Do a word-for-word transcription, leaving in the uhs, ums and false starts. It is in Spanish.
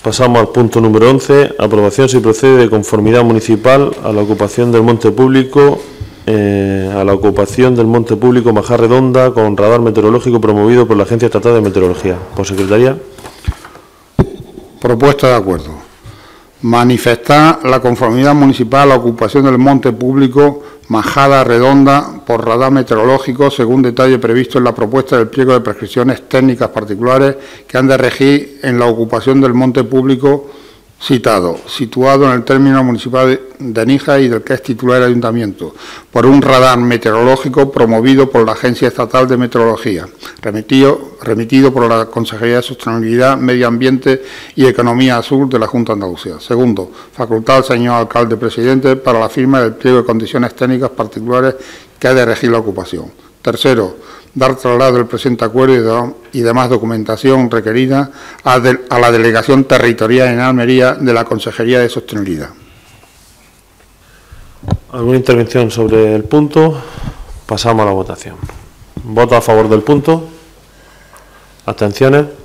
Pasamos al punto número once. Aprobación si procede de conformidad municipal a la ocupación del monte público eh, a la ocupación del monte público Majada Redonda con radar meteorológico promovido por la Agencia Estatal de Meteorología. Por secretaría. Propuesta de acuerdo. Manifestar la conformidad municipal a la ocupación del monte público Majada Redonda por radar meteorológico según detalle previsto en la propuesta del pliego de prescripciones técnicas particulares que han de regir en la ocupación del monte público citado, situado en el término municipal de Níjar y del que es titular el ayuntamiento, por un radar meteorológico promovido por la Agencia Estatal de Meteorología, remitido, remitido por la Consejería de Sostenibilidad, Medio Ambiente y Economía Azul de la Junta de Andalucía. Segundo, facultad al señor alcalde presidente para la firma del pliego de condiciones técnicas particulares que ha de regir la ocupación. Tercero, dar traslado del presente acuerdo y demás documentación requerida a, de, a la Delegación Territorial en Almería de la Consejería de Sostenibilidad. ¿Alguna intervención sobre el punto? Pasamos a la votación. ¿Voto a favor del punto? ¿Abstenciones?